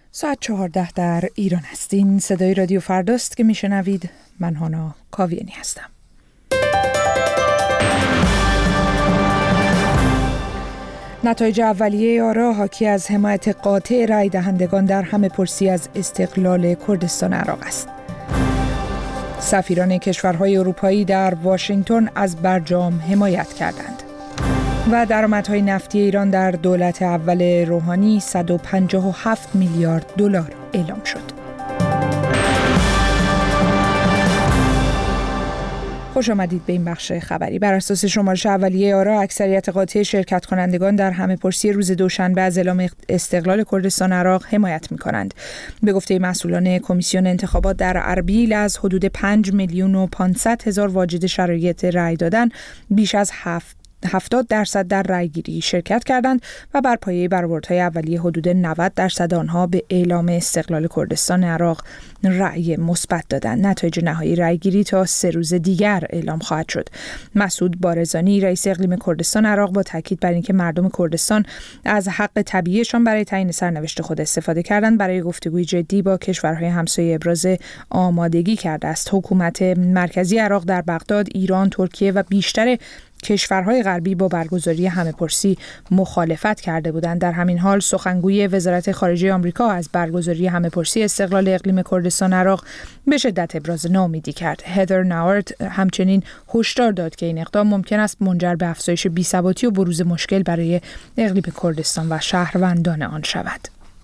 ساعت 14 در ایران هستین. صدای رادیو فرداست که میشنوید. من هانا کاویانی هستم. نتایج اولیه آرا حاکی از حمایت قاطع رای دهندگان در همه‌پرسی از استقلال کردستان عراق است. سفیران کشورهای اروپایی در واشنگتن از برجام حمایت کردند. و درآمدهای نفتی ایران در دولت اول روحانی 157 میلیارد دلار اعلام شد. خوش آمدید به این بخش خبری. بر اساس شمارش اولیه آرا اکثریت قاطع شرکت کنندگان در همه‌پرسی روز دوشنبه از اعلام استقلال کردستان عراق حمایت می‌کنند. به گفته مسئولان کمیسیون انتخابات در اربیل از حدود 5,500,000 واجد شرایط رأی دادن بیش از 70% در رأیگیری شرکت کردند و بر پایه برآوردهای اولیه حدود 90% آنها به اعلام استقلال کردستان عراق رأی مثبت دادند. نتایج نهایی رأیگیری تا 3 روز دیگر اعلام خواهد شد. مسعود بارزانی رئیس اقلیم کردستان عراق با تاکید بر اینکه مردم کردستان از حق طبیعیشان برای تعیین سرنوشت خود استفاده کردند، برای گفتگوی جدی با کشورهای همسایه ابراز آمادگی کرده است. حکومت مرکزی عراق در بغداد، ایران، ترکیه و بیشتر کشورهای غربی با برگزاری همه‌پرسی مخالفت کرده بودند. در همین حال سخنگوی وزارت خارجه آمریکا از برگزاری همه‌پرسی استقلال اقلیم کردستان عراق به شدت ابراز ناامیدی کرد. هدر ناورت همچنین هشدار داد که این اقدام ممکن است منجر به افزایش بی‌ثباتی و بروز مشکل برای اقلیم کردستان و شهروندان آن شود.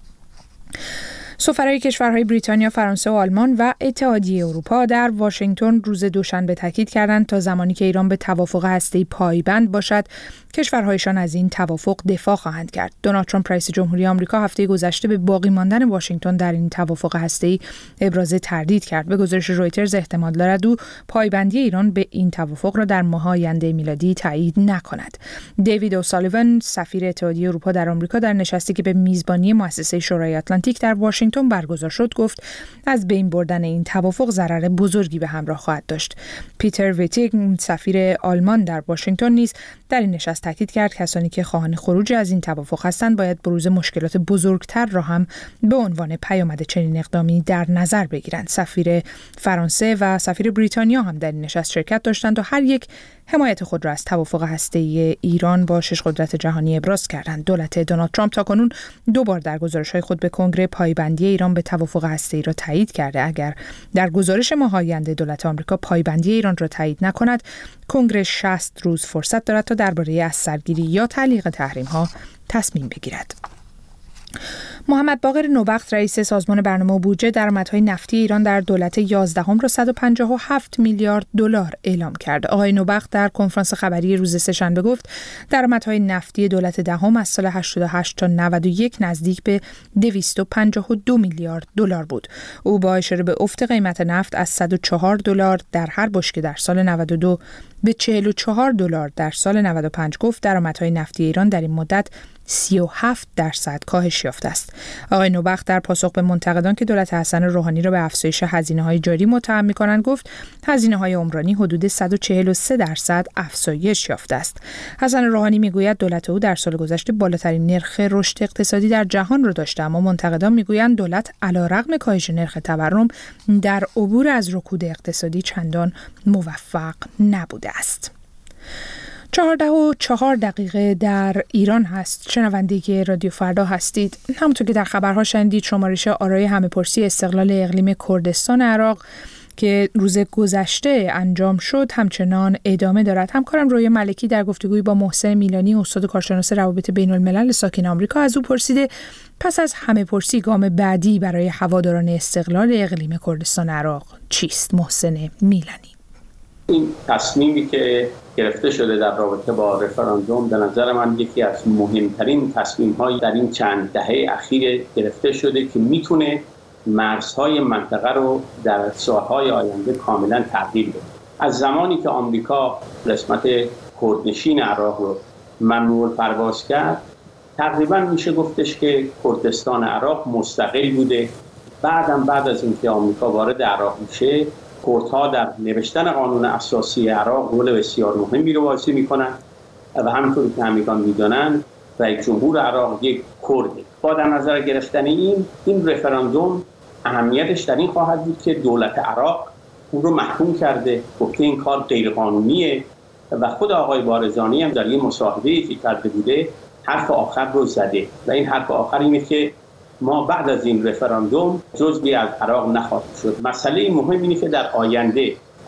سفرای کشورهای بریتانیا، فرانسه و آلمان و اتحادیه اروپا در واشنگتن روز دوشنبه تاکید کردند تا زمانی که ایران به توافق هسته‌ای پایبند باشد، کشورهایشان از این توافق دفاع خواهند کرد. دونالد ترامپ رئیس جمهوری آمریکا هفته گذشته به باقی ماندن واشنگتن در این توافق هسته‌ای ابراز تردید کرد. به گزارش رویترز احتمال دارد او پایبندی ایران به این توافق را در ماه آینده میلادی تایید نکند. دیوید اوسالیون سفیر اتحادیه اروپا در آمریکا در نشستی که به میزبانی مؤسسه شورای آتلانتیک در واشنگتن برگزار شد گفت از بین بردن این توافق ضرر بزرگی به همراه خواهد داشت. پیتر ویتیگ سفیر آلمان در واشنگتن نیز در این نشست تاکید کرد کسانی که خواهان خروج از این توافق هستند باید بروز مشکلات بزرگتر را هم به عنوان پیامد چنین اقدامی در نظر بگیرند. سفیر فرانسه و سفیر بریتانیا هم در این نشست شرکت داشتند و هر یک حمایت خود را از توافق هسته‌ای ایران با 6 قدرت جهانی ابراز کردند. دولت دونالد ترامپ تاکنون 2 بار در گزارش‌های خود به کنگره پایبندی ایران به توافق هسته‌ای را تایید کرده. اگر در گزارش ماه آینده دولت آمریکا پایبندی ایران را تایید نکند، کنگره 60 روز فرصت دارد تا درباره از سرگیری یا تعلیق تحریم‌ها تصمیم بگیرد. محمد باقر نوبخت رئیس سازمان برنامه و بودجه درآمدهای نفتی ایران در دولت 11 را 157 میلیارد دلار اعلام کرد. آقای نوبخت در کنفرانس خبری روز سه‌شنبه گفت درآمدهای نفتی دولت دهم از سال 88 تا 91 نزدیک به 252 میلیارد دلار بود. او با اشاره به افت قیمت نفت از 104 دلار در هر بشکه در سال 92 به 44 دلار در سال 95 گفت درآمدهای نفتی ایران در این مدت 37% کاهش یافته است. آقای نوبخت در پاسخ به منتقدان که دولت حسن روحانی را به افزایش هزینه‌های جاری متهم می‌کنند گفت هزینه‌های عمرانی حدود 143% افزایش یافته است. حسن روحانی می‌گوید دولت او در سال گذشته بالاترین نرخ رشد اقتصادی در جهان را داشته، اما منتقدان می‌گویند دولت علیرغم کاهش نرخ تورم در عبور از رکود اقتصادی چندان موفق نبوده است. 14:04 در ایران هست. شنونده رادیو فردا هستید. همونطور که در خبرها شنیدید شمارش آرای همه‌پرسی استقلال اقلیم کردستان عراق که روز گذشته انجام شد همچنان ادامه دارد. همکارم رویا ملکی در گفتگویی با محسن میلانی استاد کارشناس روابط بین الملل ساکن آمریکا از او پرسیده پس از همه‌پرسی گام بعدی برای هواداران استقلال اقلیم کردستان عراق چیست؟ محسن میلانی. این تصمیمی که گرفته شده در رابطه با رفراندوم به نظر من یکی از مهمترین تصمیم‌های در این چند دهه اخیر گرفته شده که میتونه مرزهای منطقه رو در سالهای آینده کاملا تغییر بده. از زمانی که آمریکا قسمت کردنشین عراق رو ممنوع پرواز کرد تقریبا میشه گفتش که کردستان عراق مستقل بوده. بعد از اینکه آمریکا وارد عراق میشه کردها در نوشتن قانون اساسی عراق رول بسیار مهمی رو بازی میکنن و همونطور که همگان میدونن رئیس جمهور عراق یک کرده با در نظر گرفتن این رفراندوم اهمیتش در این خواهد بود که دولت عراق اون رو محکوم کرده، گفته این کار غیرقانونیه و خود آقای بارزانی هم در این مصاحبه‌ای که کرده بوده حرف آخر رو زده و این حرف آخر اینه که ما بعد از این رفراندوم جزئی از عراق نخواهیم شد. مسئله مهم اینه که در آینده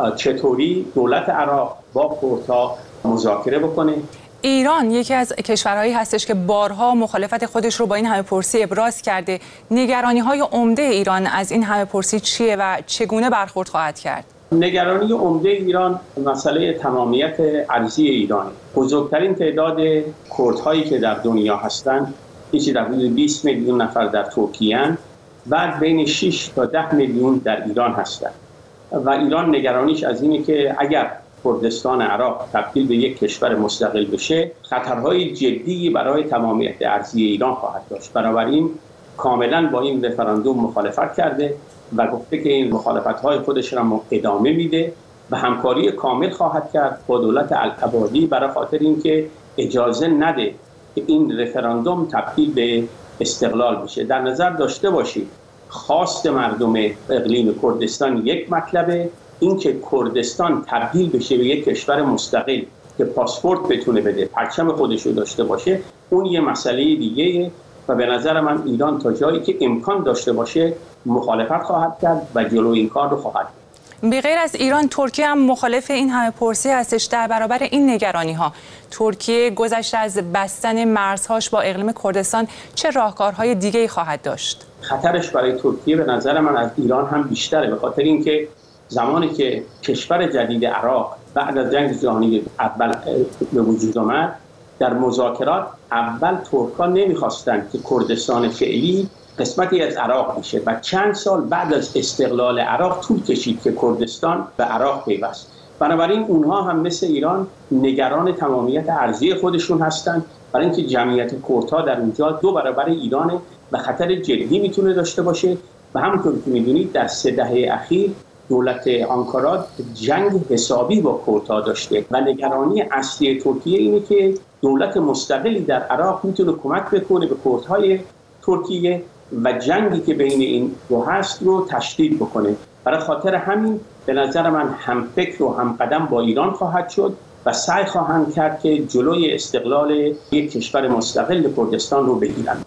چطوری دولت عراق با کردها مذاکره بکنه. ایران یکی از کشورهایی هستش که بارها مخالفت خودش رو با این همه‌پرسی ابراز کرده. نگرانی‌های عمده ایران از این همه‌پرسی چیه و چگونه برخورد خواهد کرد؟ نگرانی عمده ایران مسئله تمامیت ارضی ایران. بزرگترین تعداد کردهایی که در دنیا هستند چیزی در حدود 20 میلیون نفر در ترکیه اند، بعد بین 6 تا 10 میلیون در ایران هستند و ایران نگرانیش از اینه که اگر کردستان عراق تبدیل به یک کشور مستقل بشه خطرهای جدی برای تمامیت ارضی ایران خواهد داشت. بنابراین کاملا با این رفراندوم مخالفت کرده و گفته که این مخالفت‌های خودش را ادامه میده و همکاری کامل خواهد کرد با دولت العبادی برای خاطر اینکه اجازه نده که این رفراندوم تبدیل به استقلال بشه. در نظر داشته باشید خواست مردم اقلیم کردستان یک مطلبه، اینکه کردستان تبدیل بشه به یک کشور مستقل که پاسپورت بتونه بده، پرچم خودش رو داشته باشه، اون یه مسئله دیگه‌ایه و به نظر من ایران تا جایی که امکان داشته باشه مخالفت خواهد کرد و جلو این کار رو خواهد گرفت. به غیر از ایران ترکیه هم مخالف این همه‌پرسی هستش. در برابر این نگرانی‌ها ترکیه گذشته از بستن مرزهاش با اقلیم کردستان چه راهکارهای دیگه‌ای خواهد داشت؟ خطرش برای ترکیه به نظر من از ایران هم بیشتره، به خاطر اینکه زمانی که کشور جدید عراق بعد از جنگ جهانی اول به وجود آمد در مذاکرات اول ترک‌ها نمی‌خواستند که کردستان فعلی قسمتی از عراق میشه و چند سال بعد از استقلال عراق طول کشید که کردستان به عراق پیوست. بنابراین اونها هم مثل ایران نگران تمامیت ارضی خودشون هستند، برای اینکه جمعیت کردها در اونجا 2 برابر ایرانه و خطر جدی میتونه داشته باشه و همونطور که میدونید در 3 دهه اخیر دولت آنکارا جنگ حسابی با کردها داشته و نگرانی اصلی ترکیه اینه که دولت مستقلی در عراق میتونه کمک بکنه به کردهای ترکیه و جنگی که بین این دو هست رو تشدید بکنه. برای خاطر همین به نظر من هم فکر و هم قدم با ایران خواهد شد و سعی خواهند کرد که جلوی استقلال یک کشور مستقل کردستان رو بگیرند.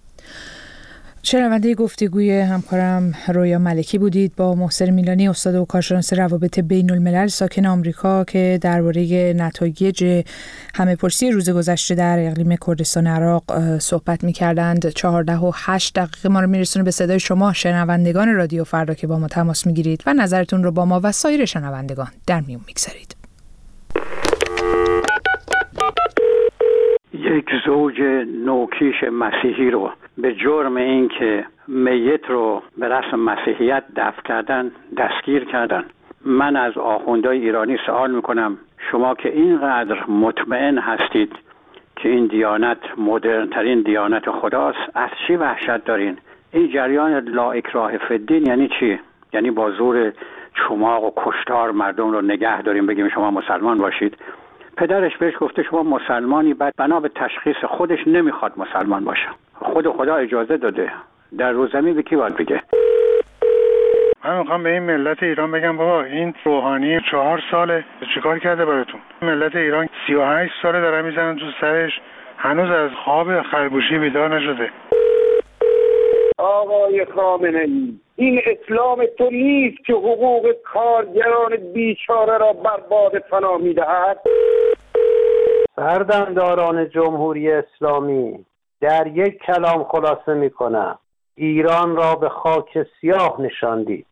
شنونده گفتگوی همکارم رویا ملکی بودید با محسن میلانی، استاد و کارشناس روابط بین الملل ساکن آمریکا، که درباره نتایج همه‌پرسی روز گذشته در اقلیم کردستان عراق صحبت می‌کردند. 14:08 ما رو میرسونه به صدای شما شنوندگان رادیو فردا که با ما تماس می‌گیرید و نظرتون رو با ما و سایر شنوندگان در میون می‌گذارید. یک زوج نوکیش مسیحی رو به جرم اینکه میت رو به رسم مسیحیت دفن کردن دستگیر کردن. من از آخوندهای ایرانی سوال میکنم شما که اینقدر مطمئن هستید که این دیانت مدرنترین دیانت خداست، از چی وحشت دارین؟ این جریان لا اکراه فی الدین یعنی چی؟ یعنی با زور چماق و کشتار مردم رو نگه داریم بگیم شما مسلمان باشید؟ پدرش بهش گفته شما مسلمانی، بعد بنا به تشخیص خودش نمیخواد مسلمان باشه. خدا اجازه داده. در روزمی به کی باید بگه؟ من میخوام به این ملت ایران بگم بابا این روحانی 4 ساله چیکار کرده براتون؟ ملت ایران 38 ساله دارن میزنن تو سرش، هنوز از خواب خرگوشی بیدار نشده. آقای خامنه‌ای، این اسلام تو نیست که حقوق کارگران بیچاره را برباد فنا می‌دهد. سردمداران جمهوری اسلامی، در یک کلام خلاصه می‌کنم، ایران را به خاک سیاه نشاندید.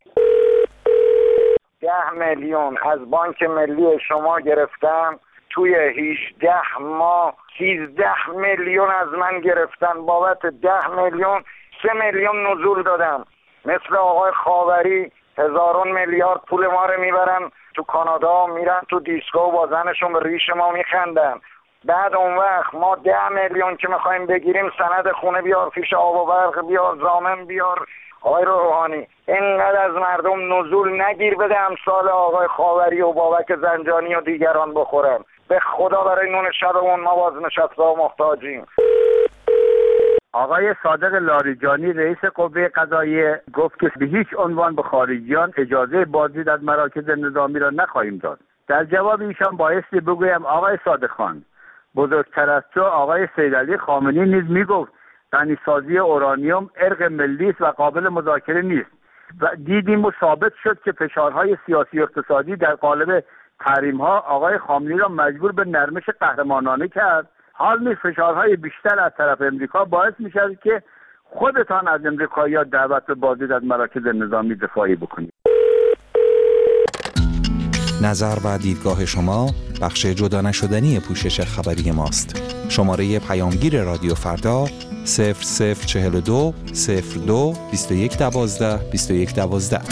10 میلیون از بانک ملی شما گرفتم، توی 18 ماه 13 میلیون از من گرفتن. بابت 10 میلیون 3 میلیون نزول دادم. مثل آقای خاوری هزاران میلیارد پول ما رو میبرن تو کانادا، میرن تو دیسکو و با زنشون به ریش ما میخندن. بعد اون وقت ما 10 میلیون که میخوایم بگیریم سند خونه بیار، فیش آب و برق بیار، ضامن بیار. آقای روحانی اینقدر از مردم نزول نگیر بده امثال آقای خاوری و بابک زنجانی و دیگران بخورن. به خدا برای نون شبمون ما بازنشسته و محتاجیم. آقای صادق لاریجانی رئیس قوه قضاییه گفت که به هیچ عنوان به خارجیان اجازه بازدید از مراکز نظامی را نخواهیم داد. در جواب ایشان بایستی بگویم آقای صادق خان، بزرگتر از تو آقای سیدعلی خامنه‌ای نیز میگفت غنیسازی اورانیوم ارق ملی است و قابل مذاکره نیست و دیدیم و ثابت شد که فشارهای سیاسی و اقتصادی در قالب تحریم‌ها آقای خامنه‌ای را مجبور به نرمش قهرمانانه کرد. حال نیز فشارهای بیشتر از طرف امریکا باعث می‌شود که خودتان از امریکایی‌ها دعوت به بازدید از مراکز نظامی دفاعی بکنید. نظر و دیدگاه شما بخش جدا نشدنی پوشش خبری ماست. شماره پیامگیر رادیو فردا 0042 02 2112 2112.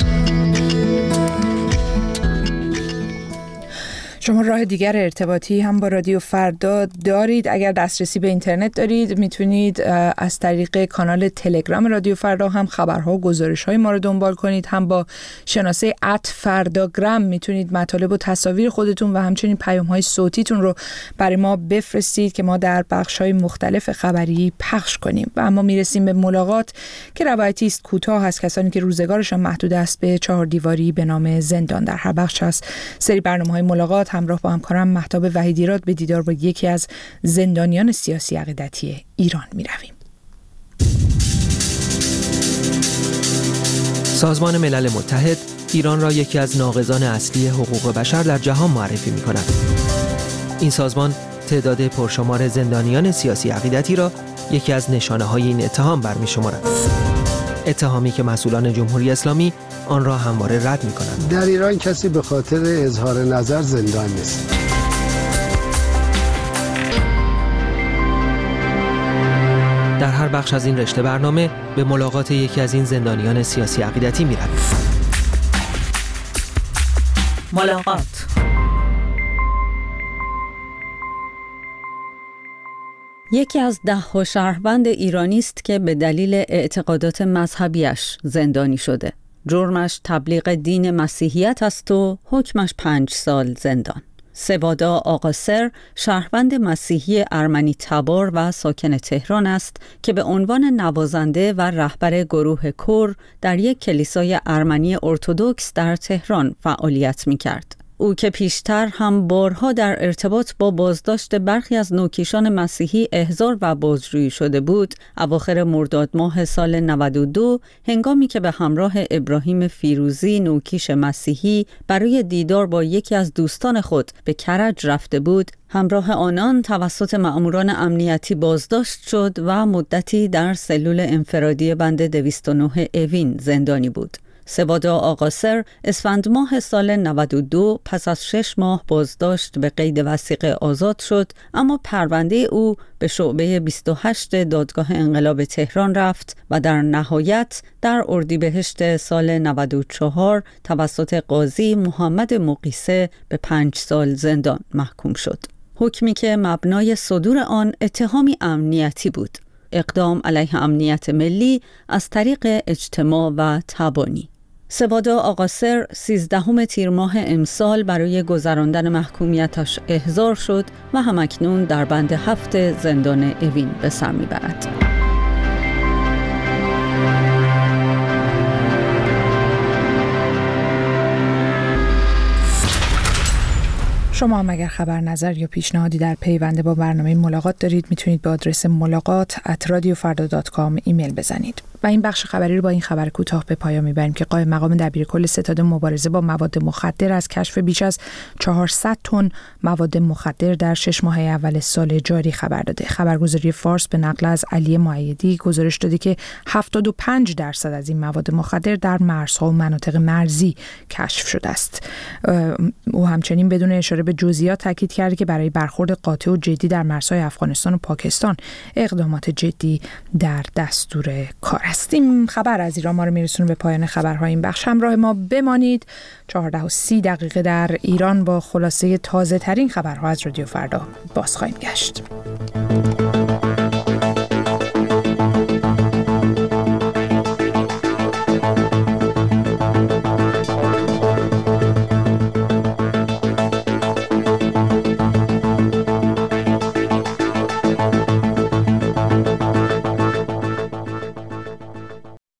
شما راه دیگر ارتباطی هم با رادیو فردا دارید. اگر دسترسی به اینترنت دارید میتونید از طریق کانال تلگرام رادیو فردا هم خبرها و گزارش‌های ما رو دنبال کنید، هم با شناسه @فرداگرام میتونید مطالب و تصاویر خودتون و همچنین پیام‌های صوتیتون رو برای ما بفرستید که ما در بخش‌های مختلف خبری پخش کنیم. و اما میرسیم به ملاقات که روایتی است کوتاه از کسانی که روزگارشان محدود است به 4 دیواری به نام زندان. در هر بخش از سری برنامه‌های ملاقات همراه با همکارم مهتاب وحیدیراد به دیدار با یکی از زندانیان سیاسی عقیدتی ایران می رویم. سازمان ملل متحد ایران را یکی از ناقضان اصلی حقوق بشر در جهان معرفی می کند. این سازمان تعداد پرشمار زندانیان سیاسی عقیدتی را یکی از نشانه‌های این اتهام برمی شمارد. اتهامی که مسئولان جمهوری اسلامی آن را همواره رد می‌کنند. در ایران کسی به خاطر اظهار نظر زندان نیست. در هر بخش از این رشته برنامه به ملاقات یکی از این زندانیان سیاسی عقیدتی می‌رویم. ملاقات. یکی از 10 شهروند ایرانی است که به دلیل اعتقادات مذهبیش زندانی شده. جرمش تبلیغ دین مسیحیت است و حکمش 5 سال زندان. سوادا آقاسر شهروند مسیحی ارمنی تبار و ساکن تهران است که به عنوان نوازنده و رهبر گروه کور در یک کلیسای ارمنی ارتدوکس در تهران فعالیت می‌کرد. او که پیشتر هم بارها در ارتباط با بازداشت برخی از نوکیشان مسیحی احضار و بازجویی شده بود، اواخر مرداد ماه سال 92 هنگامی که به همراه ابراهیم فیروزی نوکیش مسیحی برای دیدار با یکی از دوستان خود به کرج رفته بود، همراه آنان توسط مأموران امنیتی بازداشت شد و مدتی در سلول انفرادی بند 209 اوین زندانی بود. سوادا آقاسر اسفند ماه سال 92 پس از 6 ماه بازداشت به قید وثیقه آزاد شد، اما پرونده او به شعبه 28 دادگاه انقلاب تهران رفت و در نهایت در اردیبهشت سال 94 توسط قاضی محمد مقیسه به 5 سال زندان محکوم شد. حکمی که مبنای صدور آن اتهامی امنیتی بود، اقدام علیه امنیت ملی از طریق اجتماع و تبانی. سوادا آقاسر 13 تیر ماه امسال برای گذراندن محکومیتش احضار شد و همکنون در بند 7 زندان اوین به سر میبرد. شما هم اگر خبر، نظر یا پیشنهادی در پیوند با برنامه ملاقات دارید میتونید به آدرس ملاقات@radiofarda.com ایمیل بزنید. و این بخش خبری رو با این خبر کوتاه به پایان میبریم که قائم مقام دبیرکل ستاد مبارزه با مواد مخدر از کشف بیش از 400 تن مواد مخدر در 6 ماه اول سال جاری خبر داده. خبرگزاری فارس به نقل از علی مؤیدی گزارش داده که 75% از این مواد مخدر در مرزها و مناطق مرزی کشف شده است. او همچنین بدون اشاره به جزئیات تاکید کرده که برای برخورد قاطع و جدی در مرزهای افغانستان و پاکستان اقدامات جدی در دستور کار است. این خبر از ایران ما رو میرسونه به پایان خبرهای این بخش. همراه ما بمانید. 14:30 در ایران با خلاصه تازه ترین خبرها از رادیو فردا باز خواهیم گشت.